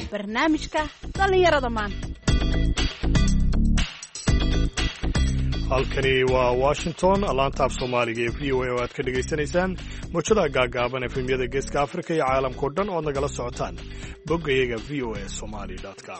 barnaamijka dhallinyarada maanta. halkani waa Washington, laanta af Soomaaliga ee VOA oo aad ka dhageysanaysaan mowjadaha gaagaaban efemyada Geeska Afrika iyo caalamka oo dhan oo nagala socotaan boggayaga voasomali.com.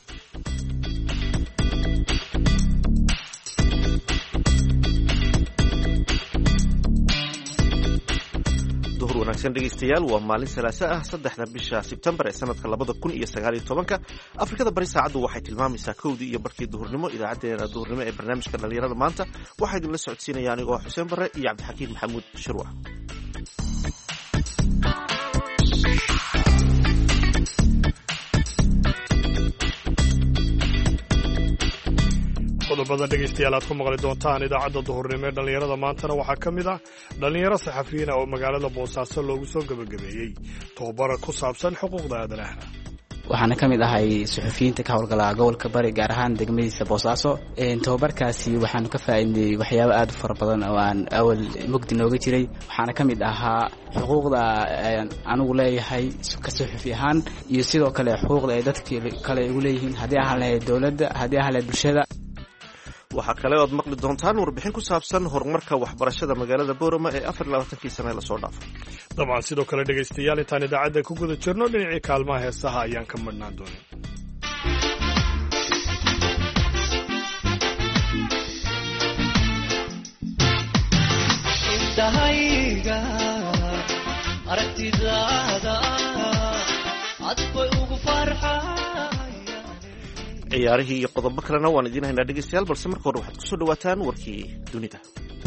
duhur wanaagsan dhegeystayaal, waa maalin salaaso ah 3 bisha Sebtembar ee sanadka 2019. Afrikada bari saacadu waxay tilmaamaysaa 1:00 iyo barkii duhurnimo. Idaacadeena duhurnimo ee barnaamijka dhalinyarada maanta waxaa idinla socodsiinaya anigoo Xuseen Bare iyo Cabdixakiin Maxamuud Shirwac. qodobada dhegeystayaal aad ku maqli doontaan idaacadda duhurnimo ee dhallinyarada maantana waxaa ka mid ah dhallinyaro saxafiyiin oo magaalada Boosaaso loogu soo gabagabeeyey tababar ku saabsan xuquuqda aadanaha. waxaana ka mid ahay suxufiyiinta ka howlgala gobolka bari gaar ahaan degmadiisa Boosaaso. tababarkaasi waxaanu ka faa'iidnay waxyaabo aad u fara badan oo aan awal mugdi nooga jiray. waxaana ka mid ahaa xuquuqda anigu leeyahay ka suxufi ahaan iyo sidoo kale xuquuqda ay dadka kale igu leeyihiin haddii aan lahayd dowladda, haddii aan lahayd bulshada. waxaa kale oo aad maqli doontaan warbixin ku saabsan horumarka waxbarashada magaalada Boorama ee 24 sano la soo dhaafay. dabcan sidoo kale dhegeystayaal intaan idaacadda ku guda jirno dhinacii kaalmaha heesaha ayaan ka madhnaan doonin. indahayga aragtidaada cad bay ugu farxaa. ciyaarihii iyo qodobo kalena waan idiin haynaa dhegeystayaal, balse marka hore waxaad kusoo dhawaataan warkii dunida.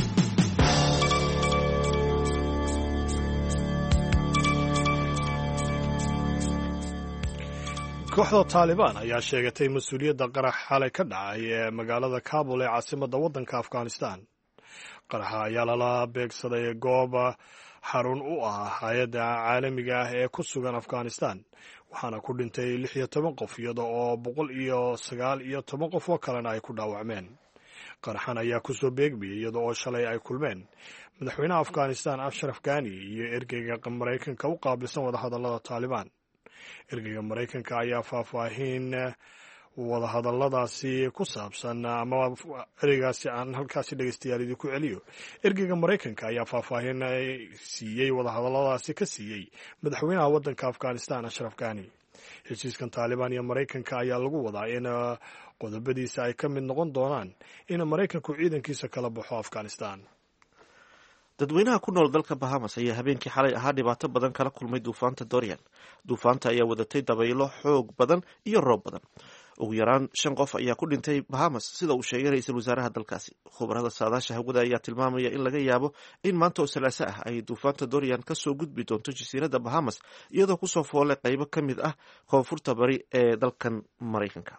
kooxda Taliban ayaa sheegatay mas'uuliyadda qarax xalay ka dhacay ee magaalada Kabul ee caasimadda waddanka Afghanistan. qaraxa ayaa lala beegsaday goob xarun u ah hay'adda caalamiga ah ee ku sugan Afghanistan, waxaana ku dhintay 16 qof iyada oo 119 qof oo kalena ay ku dhaawacmeen. qaraxan ayaa ku soo beegmayay iyada oo shalay ay kulmeen madaxweynaha Afghanistan Ashraf Ghani iyo ergeyga Mareykanka u qaabilsan wadahadallada Taliban. ergeyga Mareykanka ayaa faahfaahin wadahadalladaasi ku saabsan ama ereygaasi aan halkaasi dhegeystayaal idinku celiyo. ergeyga Mareykanka ayaa faahfaahin siiyey wadahadalladaasi ka siiyey madaxweynaha waddanka Afghanistan Ashraf Ghani. heshiiskan Taliban iyo Mareykanka ayaa lagu wadaa in qodobadiisa ay ka mid noqon doonaan in Mareykanku ciidankiisa kala baxo Afghanistan. dadweynaha ku nool dalka Bahamas ayaa habeenkii xalay ahaa dhibaato badan kala kulmay duufaanta Dorian. duufaanta ayaa wadatay dabaylo xoog badan iyo roob badan. ugu yaraan 5 qof ayaa ku dhintay Bahamas, sida uu sheegay ra'iisul wasaaraha dalkaasi. khubarada saadaasha hawada ayaa tilmaamaya in laga yaabo in maanta oo Salaaso ah ay duufaanta Dorian ka soo gudbi doonto jasiiradda Bahamas, iyadoo ku soo foolay qaybo ka mid ah koonfurta bari ee dalkan Mareykanka.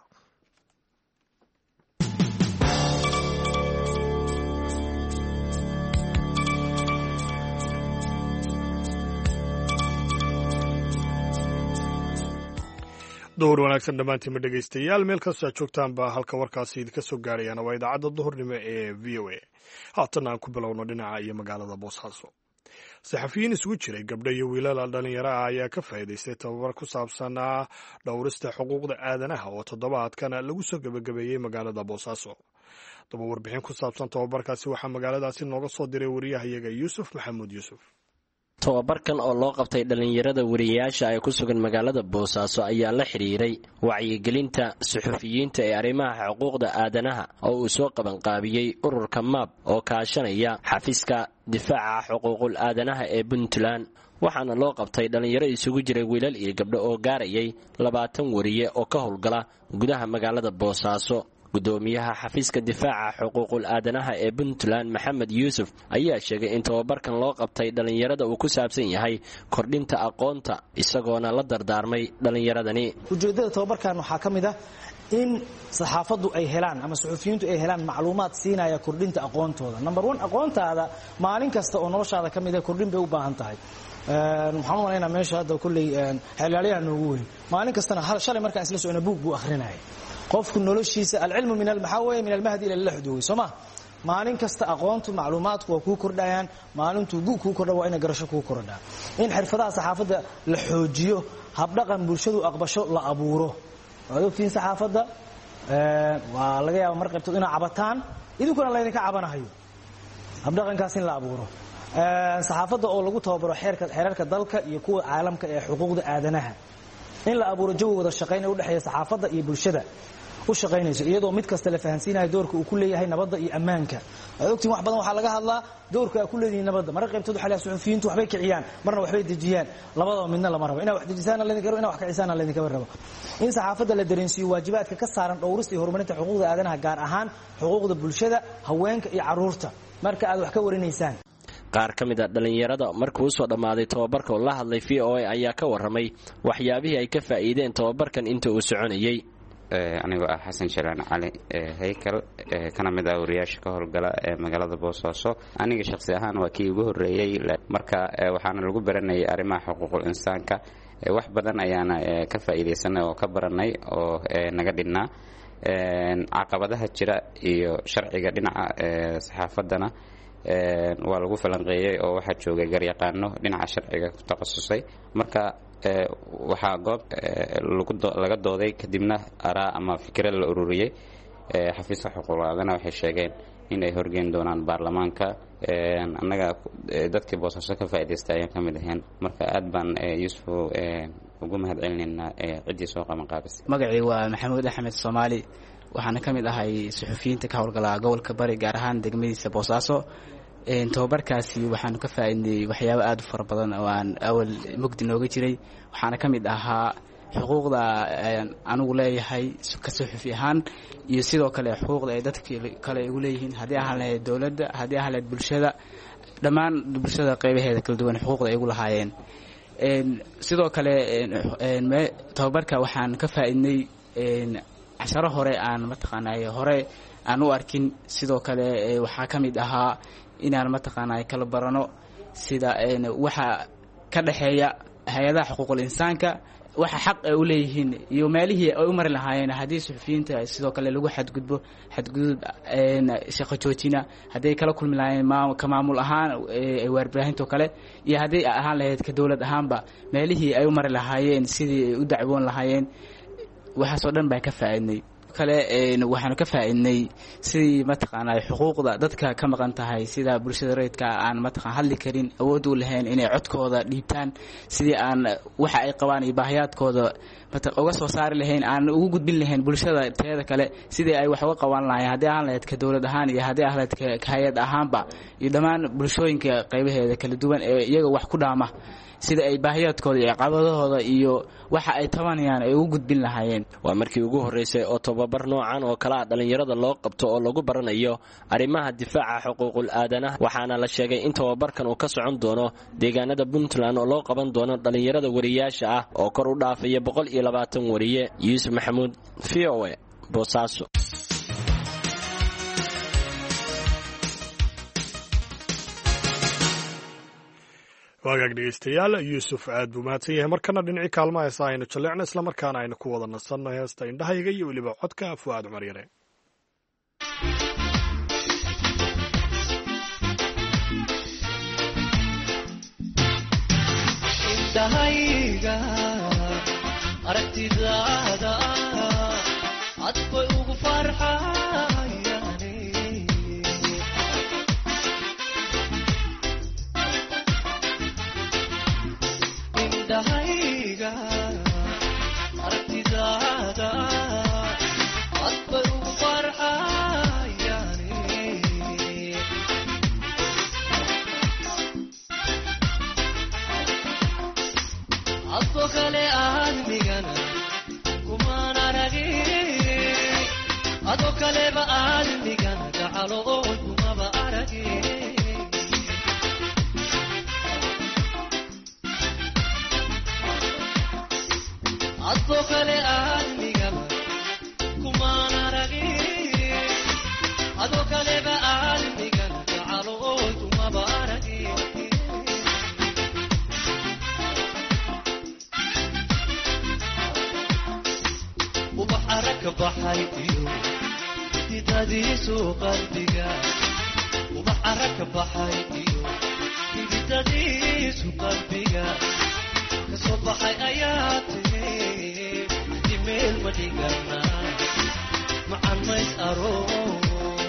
duhur wanaagsan dhammaantiinma dhegeystayaal, meel kastoo aad joogtaanba halka warkaasi idinka soo gaarayana waa idaacadda duhurnimo ee VOA. haatan aan ku bilowno dhinaca iyo magaalada Boosaaso. saxafiyiin isugu jiray gabdho iyo wiilal dhalinyaro ah ayaa ka faa'iidaystay tababar ku saabsan dhowrista xuquuqda aadanaha oo toddobaadkan lagu soo gabagabeeyey magaalada Boosaaso. daba warbixin ku saabsan tababarkaasi waxaa magaaladaasi nooga soo diray wariyahayaga Yuusuf Maxamuud Yuusuf. tababarkan oo loo qabtay dhalinyarada wariyayaasha ay ku sugan magaalada Boosaaso ayaa la xiriiray wacyigelinta suxufiyiinta ee arrimaha xuquuqda aadanaha oo uu soo qabanqaabiyey ururka MAP oo kaashanaya xafiiska difaaca xuquuqul aadanaha ee Puntland. waxaana loo qabtay dhalinyaro isugu jiray wiilal iyo gabdho oo gaarayay 20 wariye oo ka howlgala gudaha magaalada Boosaaso. gudoomiyaha xafiiska difaaca xuquuqul aadanaha ee Puntland Maxamed Yuusuf ayaa sheegay in tababarkan loo qabtay dhalinyarada uu ku saabsan yahay kordhinta aqoonta, isagoona la dardaarmay dhalinyaradani. ujeedada tababarkan waxaa ka mid ah in saxaafaddu ay helaan ama suxufiyiintu ay helaan macluumaad siinaya kordhinta aqoontooda. number 1 aqoontaada maalin kasta oo noloshaada ka mid ah kordhin bay u baahan tahay. waxaan u maleynayaa meesha hadda kulley xeelaalyaha noogu weyn maalin kastana shalay markaan isla socona buug buu akhrinaya. qofku noloshiisa alcilmu min maxaa weeye min almahdi ila lahdi soma maalin kasta aqoontu macluumaadku waa kuu kordhayaan maalintuu bu kuu kordha waa ina garasho kuu kordhaa in xirfadaha saxaafadda la xoojiyo habdhaqan bulshadu aqbasho la abuuro waad ogtiin saxaafadda waa laga yaaba mar qaybtood inaa cabataan idinkuna laydinka cabanahayo habdhaqankaas in la abuuro saxaafadda oo lagu tababaro xeerarka dalka iyo kuwa caalamka ee xuquuqda aadanaha in la abuuro jawi wada shaqayn u dhexeeya saxaafadda iyo bulshada u shaqaynayso iyadoo mid kasta la fahansiinayo doorka uu ku leeyahay nabadda iyo ammaanka waad ogtiin wax badan waxaa laga hadlaa doorka ay ku leeyihiin nabadda marka qaybtood waxa la suxufiyiintu waxbay kiciyaan marna waxbay dejiyaan labadaba midna lama rabo inaa wax dejisaana laydinka rabo inaa wax kicisaana laydinka rabo in saxaafadda la dareensiiyo waajibaadka ka saaran dhowrista iyo horumarinta xuquuqda aadanaha gaar ahaan xuquuqda bulshada haweenka iyo carruurta marka aad wax ka warinaysaan qaar ka mid a dhallinyarada markuu usoo dhammaaday tababarka oo la hadlay v o a ayaa ka warramay waxyaabihii ay ka faa'iideen tababarkan inta uu soconayey anigoo ah xasan jalaan cali haykal kana mid ah wariyaasha ka howlgala ee magaalada boosaaso aniga shakhsi ahaan waa kii ugu horreeyey marka waxaana lagu baranayay arrimaha xuquuqul insaanka wax badan ayaana ka faa'iidaysanay oo ka baranay oo naga dhinnaa caqabadaha jira iyo sharciga dhinaca saxaafaddana waa lagu falanqeeyey oo waxaa joogay garyaqaano dhinaca sharciga ku takhasusay marka waxaa goob laga dooday kadibna araa ama fikra la ururiyey xafiiska xuquuqul aadanaha waxay sheegeen in ay horgeyn doonaan baarlamaanka annaga dadkii boosaaso ka faa'iidaystay ayaan ka mid ahayn marka aad baan yuusuf ugu mahad celinaynaa ciddii soo qabanqaabisay magacii waa maxamuud axmed soomaali waxaana ka mid ahay suxufiyiinta ka howlgala gobolka bari gaar ahaan degmadiisa boosaaso tababarkaasi waxaanu ka faa'iidnay waxyaabo aad u fara badan oo aan awal mugdi nooga jiray waxaana ka mid ahaa xuquuqda anigu leeyahay ka suxufi ahaan iyo sidoo kale xuquuqda ay dadka kale igu leeyihiin haddii ahaan lahayd dowladda haddii ahaan lahayd bulshada dhammaan bulshada qaybaheeda kala duwan xuquuqda ay igu lahaayeen sidoo kale tababarka waxaan ka faa'iidnay casharo hore aan mataqaanay hore aan u arkin sidoo kale waxaa ka mid ahaa inaan mataqaanay kala barano sida waxa ka dhaxeeya hay-adaha xuquuqul insaanka waxa xaq ay u leeyihiin iyo meelihii ay u mari lahaayeen haddii suxufiyiinta sidoo kale lagu xadgudub shaqo joojina hadday kala kulmi lahaayeen ka maamul ahaan warbaahinto kale iyo hadday ahaan lahayd ka dowlad ahaanba meelihii ay u mari lahaayeen sidii ay u dacwoon lahaayeen waxaasoo dhan baan ka faa'iidnay kale waxaanu ka faa'iidnay sidii mataqaanaa xuquuqda dadka ka maqan tahay sida bulshada rayidka aan mataqaan hadli karin awood u lahayn inay codkooda dhiibtaan sidii aan waxa ay qabaan iyo baahiyaadkooda uga soo saari lahayn aan ugu gudbin lahayn bulshada teeda kale sidii ay wax uga qaban lahayn haddii aan lahayd ka dowlad ahaan iyo haddii aan lahayd ka hay-ad ahaanba iyo dhammaan bulshooyinka qaybaheeda kala duwan ee iyaga wax ku dhaama sida ay baahiyaadkooda iyo caqabadahooda iyo waxa ay tabanayaan ay ugu gudbin lahaayeen waa markii ugu horreysay oo tababar noocan oo kale ah dhallinyarada loo qabto oo lagu baranayo arrimaha difaaca xuquuqul aadanaha waxaana la sheegay in tababarkan uu ka socon doono deegaanada puntland oo loo qaban doono dhallinyarada wariyaasha ah oo kor u dhaafaya 120 wariye yuusuf maxamuud v o a boosaaso waagaag dhegeystayaal yuusuf aad buu mahadsan yahay markana dhinacii kaalmaha heesa aynu jalleecno islamarkaana aynu ku wada nasanno heesta indhahayga iyo weliba codka fu'aad cumar yare indhahayga aragtidaada cad bay ugu farxayaan indhahayga aragtidaada cad bay ugu farxayaan adoo kale aadmigana kumaan aragin adoo kaleba aadmigana gacalo oo kumaba aragin adoo kale aadmigaba kumaan aragin adoo kaleba aadmigana gacalo oo kumaba aragin ubax arag ka baxay iyo hidadiisu qalbiga araka baxay iyo hididadiisu qalbiga kasoo baxay ayaa tiri meel ma dhigana macan mays aroos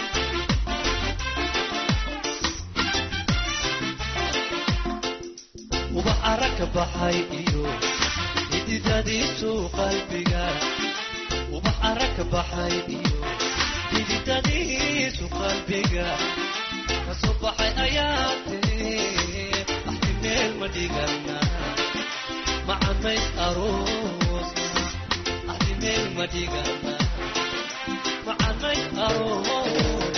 ubax araka baxay iyo hididadiisu qalbiga ubax araka baxay iyo hididadiisu qalbiga kasoo baxay ayaa tiri meel ma dhigana macan mays aroos meel ma dhigana macan mays aroos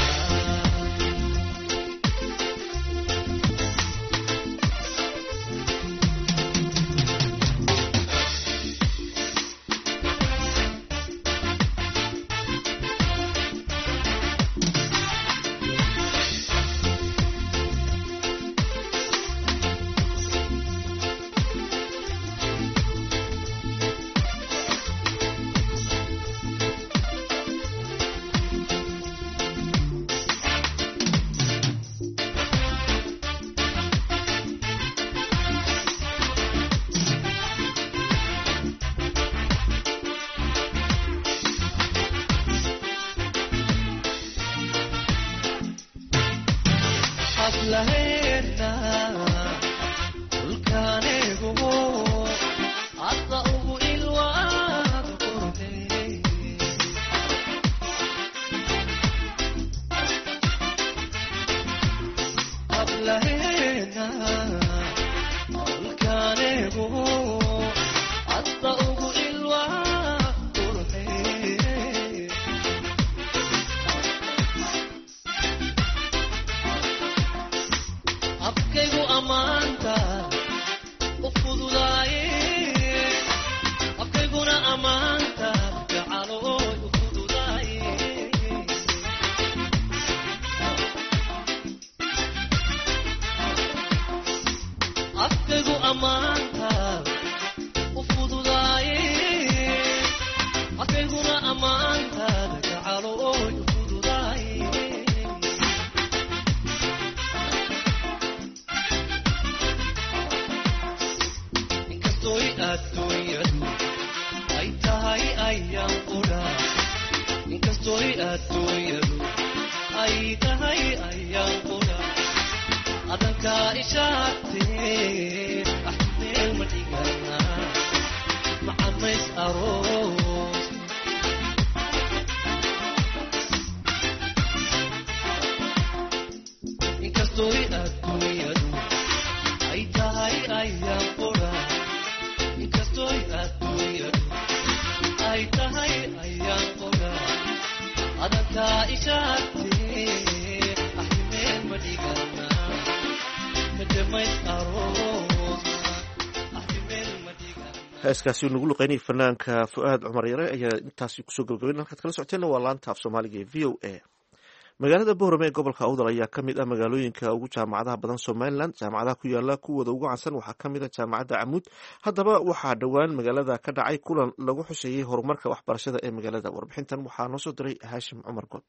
heeskaasi nagu luqeynayay fanaanka fu'aad cumar yare ayaa intaasi kusoo gabagabayn halkaad kala socoteenna waa laanta af soomaaliga ee v o a magaalada boorame ee gobolka awdal ayaa ka mid ah magaalooyinka ugu jaamacadaha badan somalilan jaamacadaha ku yaala kuwooda ugu cansan waxaa ka mid ah jaamacadda camuud haddaba waxaa dhowaan magaalada ka dhacay kulan lagu xuseeyey horumarka waxbarashada ee magaalada warbixintan waxaa noo soo diray haashim cumar good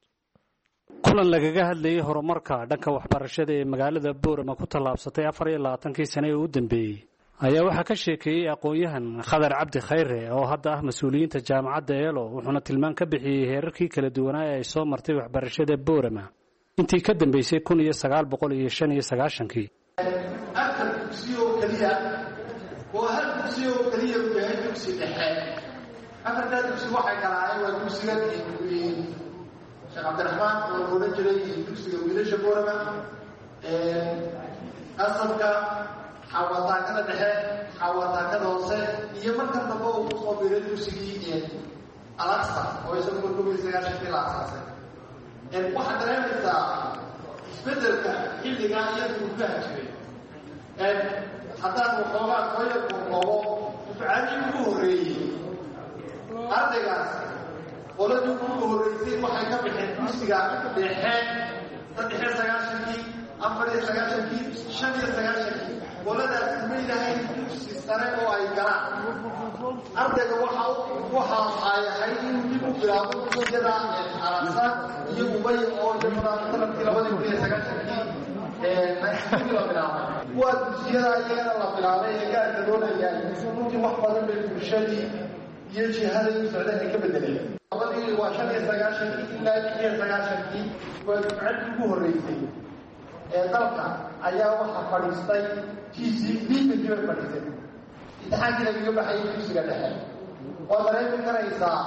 kulan lagaga hadlayey horumarka dhanka waxbarashada ee magaalada boorame ku tallaabsatay 24 sane ee u dambeeyey ayaa waxaa ka sheekeeyey aqoon-yahan khadar cabdi khayre oo hadda ah mas-uuliyiinta jaamacadda eelo wuxuuna tilmaan ka bixiyey heerarkii kala duwanaa ee ay soo martay waxbarashada boorama intii ka dambeysay 1995 afar dugsiyo keliya oo hal dugsiyo keliya uu yahay dugsi dhexe afartaa dugsi waxay kalaayeen waa dugsiga sheekh cabdiraxmaan oo loola jiray dugsiga wiilasha boorama asabka xawataakada dhexe xawataakada hoose iyo markan dambe uu kusoo biiray dugsigii alaqsa oo isagu markuu 19 la asaasay waxaad dareemaysaa isbedelka xilligaa iyaduu ku hajiray haddaan waxoogaa sooyarku qabo dufcadii ugu horreeyey ardaygaas qoladii ugu horreysay waxay ka baxeen dugsiga dhexe 19 4 9 5 9 qoladaasi may lahayn dugsi sare oo ay galaan ardayga waxa ay ahayd inuu dib u bilaabo dugsiyada aragsa iyo ubay oo sanadkii 2019 la bilaabay waa dugsiyada iyagana la bilaabay ee gaarka loo leeyahay runtii wax badan bay bulshadii iyo jihada u socdeen ay ka bedeleen labadii waa 19 ilaa 19 waa dufcadii ugu horreysay ee dalka ayaa waxa fadhiistay TCB bay fadhiistay imtixaankii laga baxay dugsiga dhexe waa dareemi karaysaa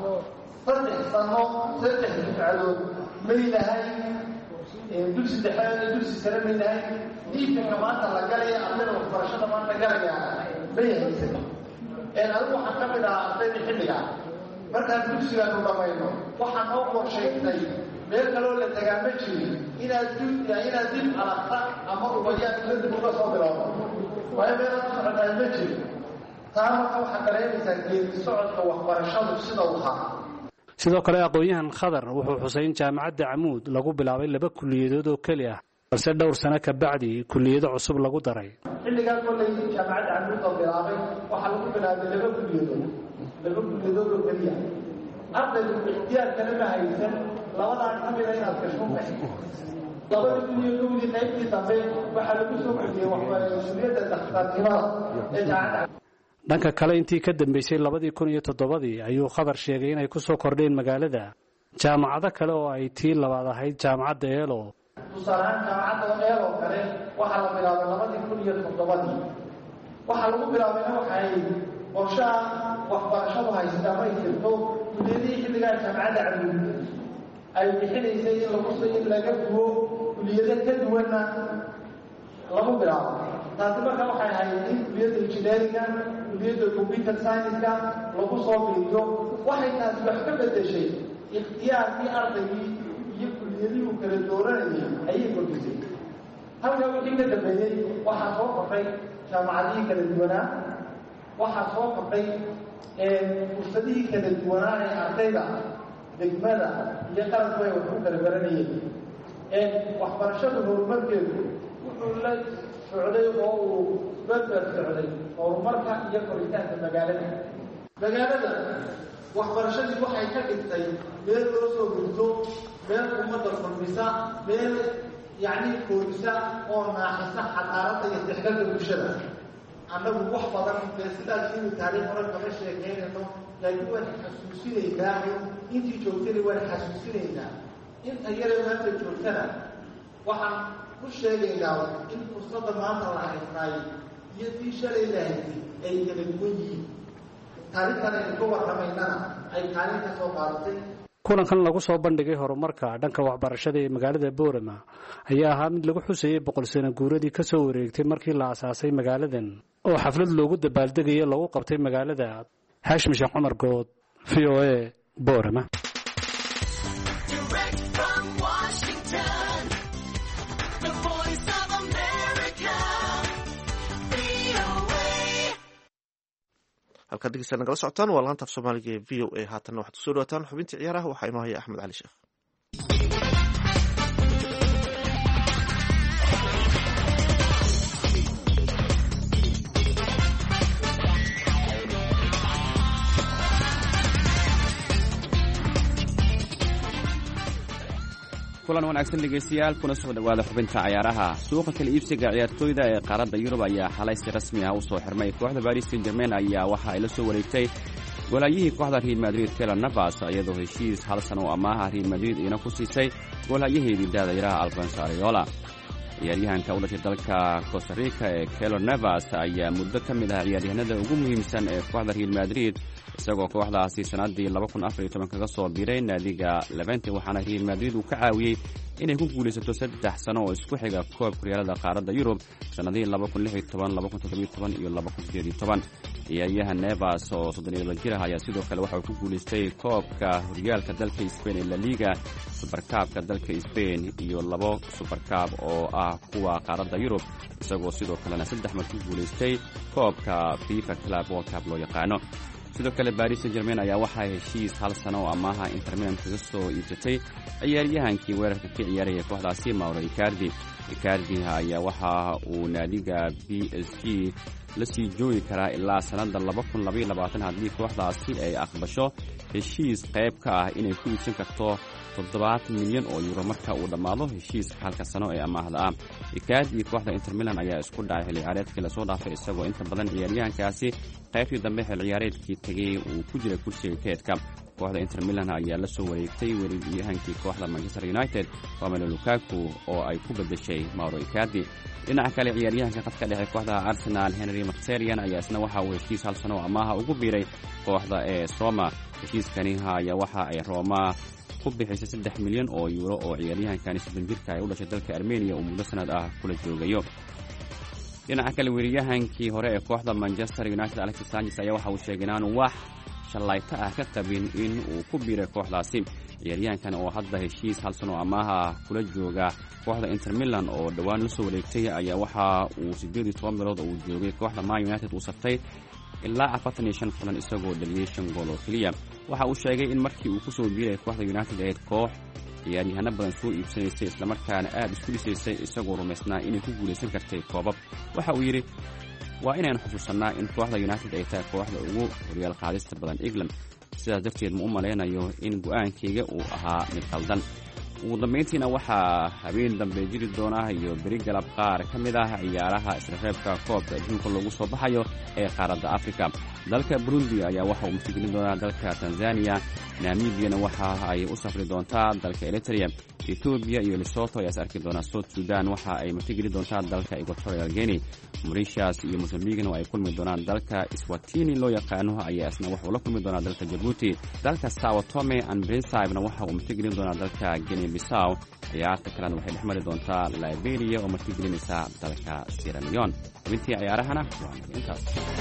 3 sano 3 dufcadood may lahayn dugsi dhexe dugsi sare may lahayn diinka maanta la galaya ardayda waxbarashada maanta galaya may haysan adigu waxaan ka mid ahaa ardayda xilliga markaan dugsiga u dhamayno waxaan oo qorshaynay meel kaloo la tagaa ma jirin inaad dib alaqta ama ubayaan la dib uga soo bilowdo waayo meel aad socotaa ma jirin taa marka waxaad dareemaysaa geedi socodka waxbarashadu sida uu ahaa sidoo kale aqoon-yahan khadar wuxuu xusay in jaamacadda camuud lagu bilaabay 2 kuliyadood oo keli ah balse dhowr sano ka bacdi kuliyado cusub lagu daray xilligaa kolay jaamacadda camuud oo bilaabay waxaa lagu bilaabay 2 kuliyadood oo keli ah ardaydu ixtiyaarkana ma haysan labadaan ka mid inaad gasho labada kuliyadoodii qaybtii dambe waxaa lagu soo kordhiyey waxbarashada dhakhtarnimada ee jaamacadda dhanka kale intii ka dambeysay 2007 ayuu khadar sheegay inay ku soo kordheen magaalada jaamacado kale oo ay tii labaad ahayd jaamacadda eelo tusaalahaan jaamacadda eelo kale waxaa la bilaabay 2007 waxaa lagu bilaabayna waxay qorshaha waxbarashadu haystaa ma jirto kuliyadihii xilligaa jaamacadda camuud ay bixinaysay in lagu soo in laga duwo kuliyado ka duwanna lagu bilaabo taasi marka waxay ahayd in kuliyadda injineeringa kuliyadda computer science-ka lagu soo biiriyo waxay taasi wax ka bedeshay ikhtiyaarkii ardaygii iyo kuliyadihii uu kala dooranayay ayay kordhisay halkaa wixii ka dambeeyey waxaa soo kordhay jaamacadihii kala duwanaa waxaa soo kordhay fursadihii kala duwanaa ee ardayda degmada iyo qaranku ay wax ku kala baranayeen waxbarashada horumarkeedu wuxuu la socday oo uu badbad socday horumarka iyo koritaanka magaalada waxbarashadii waxay ka dhigtay meel loo soo gurto meel ummadda kulmisa meel koorisa oo naaxisa xadaaradda iyo isdhexgalka bulshada annagu wax badan sidaas inuu taariikh hore kama sheekeynayno laakiin waan xasuusinaynaa intii joogtana waan xasuusinaynaa inta yare maanta joogtana waxaan ku sheegaynaa in fursadda maanta la haysnaay iyo tii shalay la haysay ay kala duwan yihiin taariikhtan aynu ka warramaynana ay kaalin ka soo qaadatay kulankan lagu soo bandhigay horumarka dhanka waxbarashada ee magaalada boorama ayaa ahaa mid lagu xusayay 100 sano guuradii ka soo wareegtay markii la aasaasay magaaladan oo xaflad loogu dabaaldegayay lagu qabtay magaalada Haashim Sheekh Cumar Good VOA Boorama halkaad dhegeysta nagala socotaan waa laanta af soomaaliga ee VOA haatanna waxaad kusoo dhawaataan xubintii ciyaaraha waxaa inoo haya axmed cali sheekh kulan wanaagsan dhegeystayaal kuna soo dhowaada xubinta ciyaaraha suuqa kala iibsiga ciyaartooyda ee qaaradda yurub ayaa xalay si rasmi ah u soo xirmay kooxda Paris Saint-Germain ayaa waxa ay la soo wareegtay goolaayihii kooxda Real Madrid Keylor Navas iyadoo heshiis hal sano oo amaaha Real Madrid ina ku siisay goolaayaheedii daadayraha Alphonso Areola ciyaaryahanka u dhashay dalka Costa Rica ee Keylor Navas ayaa muddo ka mid ah ciyaaryahanada ugu muhiimsan ee kooxda Real Madrid isagoo kooxdaasi sanadii 2014 kaga soo biiray naadiga Levante waxaana Real Madrid uu ka caawiyey inay ku guulaysato 3 sano oo isku xiga koobka horyaalada qaaradda Yurub sanadihii 2016, 2017 iyo 2018 ciyaaryahan Navas oo 32 jir ah ayaa sidoo kale waxa uu ku guulaystay koobka horyaalka dalka Spain ee La Liga, Super Cup-ka dalka Spain iyo 2 Super Cup oo ah kuwa qaaradda Yurub isagoo sidoo kalena 3 mar ku guulaystay koobka FIFA Club World Cup loo yaqaano sidoo kale baris saint germain ayaa waxaa heshiis hal sano oo amaaha inter milan kaga soo iibsatay ciyaaryahankii weerarka ka ciyaaraya kooxdaasi mauro icardi ayaa waxa uu naadiga b s g la sii joogi karaa ilaa sannadda haddii kooxdaasi ay aqbasho heshiis qayb ka ah inay ku iibsan karto 70 milyan oo euro marka uu dhammaado heshiiska halka sano ee amaahda ah. icardi iyo kooxda inter milan ayaa isku dhacay xilli ciyaareedkii lasoo dhaafay isagoo inta badan ciyaaryahankaasi qaybtii dambe xilli ciyaareedkii tegey uu ku jiray kursiga keedka. kooxda inter milan ayaa la soo wareegtay weeraryahankii kooxda manchester united romelu lukaku oo ay ku bedeshay mauro icardi. dhinaca kale ciyaaryahanka khadka dhexe kooxda arsenal henry mkhitaryan ayaa isna waxa uu heshiis hal sano oo amaaha ugu biiray kooxda AS Roma. heshiiskani ayaa waxa ay Roma ku bixisay 3 milyan oo euro oo ciyaaryahankani 7 jirka ay u dhashay dalka Armenia oo muddo sanad ah kula joogayo. dhinaca kale weeraryahankii hore ee kooxda Manchester United Alexis Sanchez ayaa waxa uu sheegay inaan wax shalayta ah ka qabin in uu ku biiray kooxdaasi. ciyaaryahankan oo hadda heshiis hal sano amaaha kula jooga kooxda Inter Milan oo dhawaan la soo wareegtay ayaa waxa uu 18 bilood oo joogay kooxda Man United uu saftay ilaa 45 kulan isagoo dhaliyay 5 gool oo kaliya. waxa uu sheegay in markii uu ku soo biiray kooxda United ay koox ciyaaryahanno badan soo iibsanaysay isla markaana aad isku dhisaysay isagoo rumaysnaa inay ku guuleysan kartay koobab. waxa uu yiri waa inaan xusuusanaa in kooxda United ay tahay kooxda ugu horyaal qaadista badan England, sidaas darteed ma u malaynayo in go'aankayga uu ahaa mid qaldan. ugu dambeyntiina waxaa habeen dambe jiri doona iyo beri galab qaar ka mid ah ciyaaraha isreebka koobka adduunka loogu soo baxayo ee qaaradda Afrika. dalka Burundi ayaa waxa uu masuulin doonaa dalka Tanzania, Namibia waxa ay u safri doontaa dalka Eritrea, Ethiopia iyo Lesotho ayaa arki doona South Sudan waxa ay masuulin doontaa dalka Equatorial Guinea, Mauritius iyo Mozambique ay kulmi doonaan dalka Eswatini loo yaqaano ayaa isna waxa uu la kulmi doonaa dalka Djibouti. dalka Sao Tome and Principe waxa uu masuulin doonaa dalka Guinea Bissau. ciyaarta kalena waxay dhexmari doontaa Liberia oo masuulinaysa dalka Sierra Leone. intii ciyaarahana waa intaas.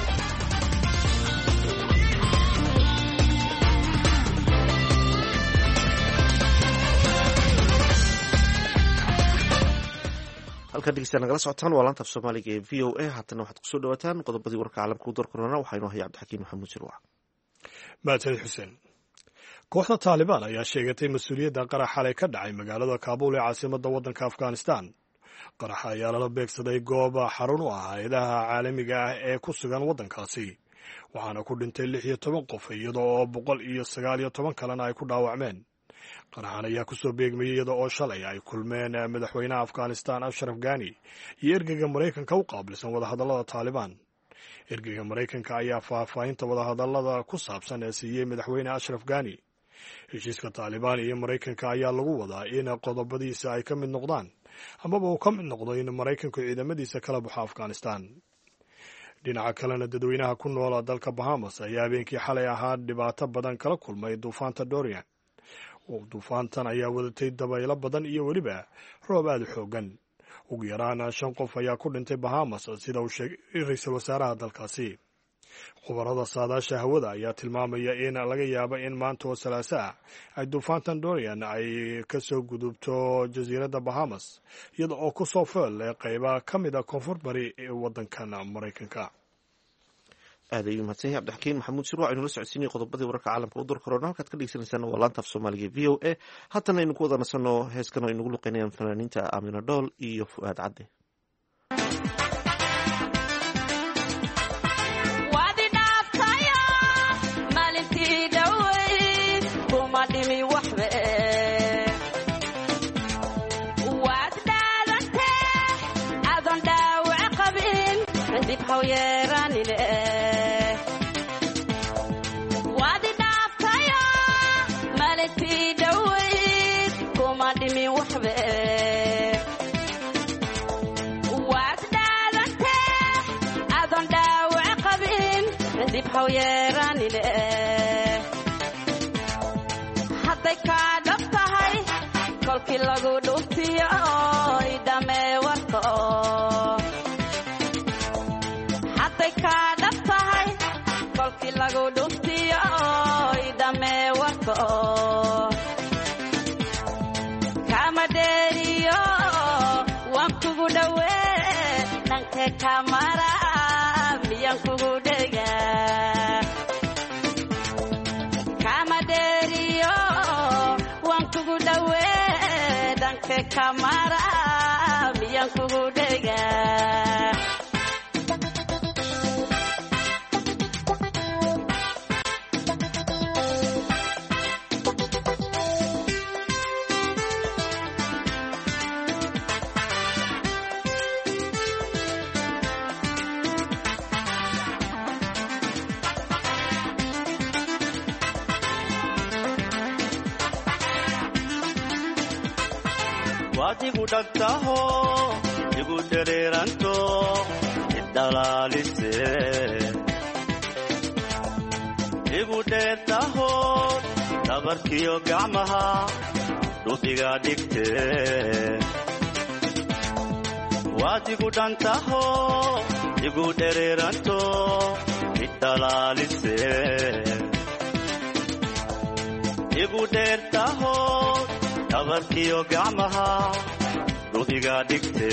halkan dhegeystayaal nagala socotaan waa laanta af soomaaliga ee v o a. haatana waxaad kusoo dhawaataan qodobadii warka caalamka u doorkorona waxaynu ahay cabdixakiin maxamuud sirwac. mahadsanid xuseen. kooxda taalibaan ayaa sheegatay mas-uuliyadda qarax xalay ka dhacay magaalada kaabuul ee caasimadda waddanka afghanistan. qaraxa ayaa lala beegsaday goob xarun u ah hay-adaha caalamiga ah ee ku sugan waddankaasi, waxaana ku dhintay 16 qof iyadoo 119 kalena ay ku dhaawacmeen. qaraxan ayaa ku soo beegmayay iyada oo shalay ay kulmeen madaxweynaha afghanistan ashraf ghani iyo ergeyga maraykanka u qaabilsan wadahadallada taalibaan. ergeyga maraykanka ayaa faahfaahinta wadahadallada ku saabsan ee siiyey madaxweyne ashraf ghani. heshiiska taalibaan iyo maraykanka ayaa lagu wadaa in qodobadiisa ay ka mid noqdaan amaba uu ka mid noqdo in maraykanku ciidamadiisa kala baxo afghanistan. dhinaca kalena dadweynaha ku noola dalka bahamas ayaa habeenkii xalay ahaa dhibaato badan kala kulmay duufaanta Dorian. duufaantan ayaa wadatay dabaylo badan iyo weliba roob aad u xoogan. ugu yaraan 5 qof ayaa ku dhintay bahamas sida uu sheegay ra'iisul wasaaraha dalkaasi. khubarada saadaasha hawada ayaa tilmaamaya in laga yaabo in maanta oo Salaaso ah ay duufaantan Dorian ay ka soo gudubto jasiiradda Bahamas iyada oo ku soo fool leh qayba ka mid ah koonfur bari ee waddankan Maraykanka. aad ayuu mahadsan yahay cabdixakiin maxamuud sirwac aynu la socodsiinay qodobadii wararka caalamka u doorkorona. halkaad ka dhegeysaneysaan waa laanta af soomaaliga v o a. haatana aynu ku wada nasanno heeskan oo aynugu luqeynayaan fanaaniinta Aamina Dhool iyo Fu'aad Cadde. hadday kaa dhab tahay kolkii lagu dhuftiyo idhamee warka hadday kaa dhab tahay kolkii lagu dhuftiyo idhamee warka kama dheeriyo waan kugu dhowee dhanka kamara miyaan kugu dhegaa dhanka kamara miyaan kugu dhegaa waad igu dhagtaho igu dhereeranto idhalaalise igu dheertaho dhabarkiyo gacmaha dhubiga dhigte waad igu dhantaho igu dhereeranto idhalaalise igu dheertaho dhabarkiyo gacmaha dhubiga dhigte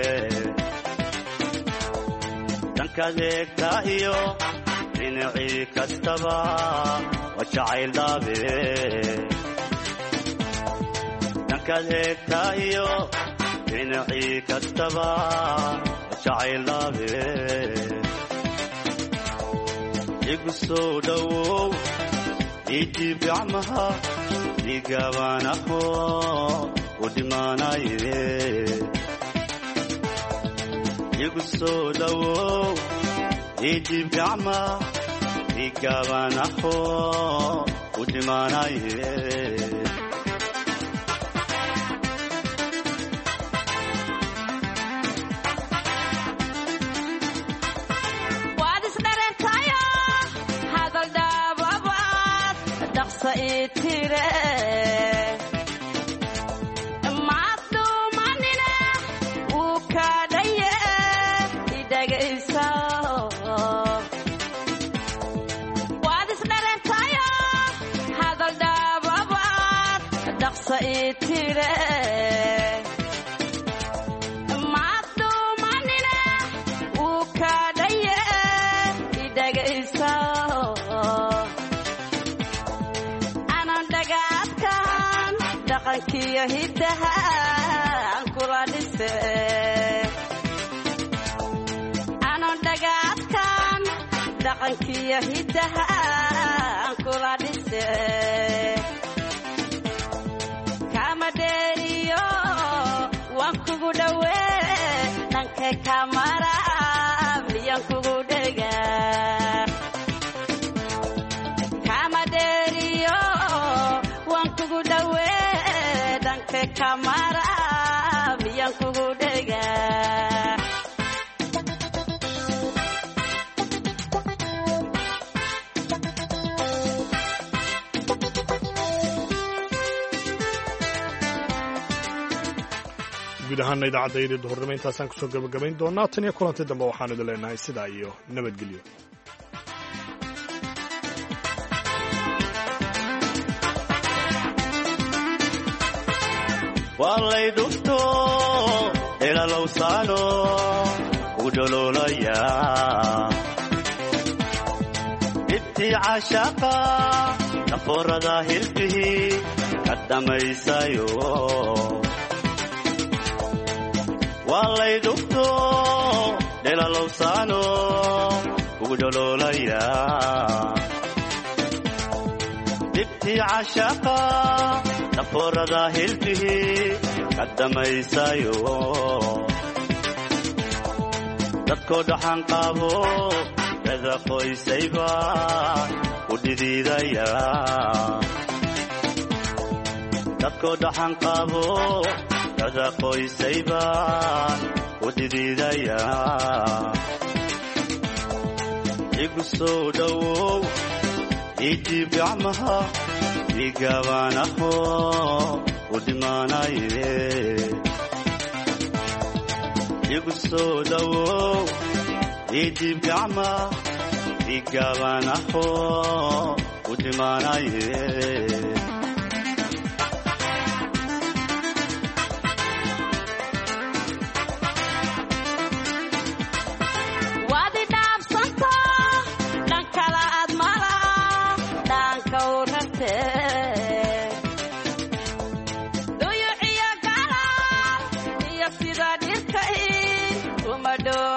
dhankaad eegtaa iyo dhinacii kastaba waa jacayl dhaabe dhankaad eegtaa iyo dhinacii kastaba waa jacayl dhaabe igu soo dhowow idiib gacmaha igaabanaho u dhimaanaye igu soo dhowow idiib gacma igaabanaho u dhimaanaye waad isdhareertayo hadal dhaababaad dhaqsa ii tire maaduumanina wuu kaadhaye idhagayso anan dhagaadkan dhaqankiyo hiddaha aan kula dhise anan dhagaadkan dhaqankiyo hiddaha aan kula dhise kamadheeriyo waan kugu dhowee dhanka kamara miyaan kugu dhegaa kamadheeriyo waan kugu dhowee dhanka kamara miyaan kugu dhegaa guud ahaana idaacaddaydii duhurnimo intaasaan kusoo gabagabayn doonaa tan iyo kulantii dambe waxaan idin leenahay sidaa iyo nabadgelyo waa lay dhufto elalowsaano u dhololaya dhibtii caashaaqa dhafoorada hilbihii ka dhammaysayo waa lay dhufto dhelalowsaano ugu dhololaya dhibtii caashaaqa dhafoorada hilbihii ka dhammaysayo dadkoo dhaxan qaabo dada qoysayba u dhidiidaya dadkoo dhaxan qaabo dada qoysaybaan u dhidiidaya igu soo dhowow idiib gacmaha igaabanaho u dhimaanaye igu soo dhowow idiib gacma igaabanaho u dhimaanaye duyuciyo gala sida dhirkayn uma dhow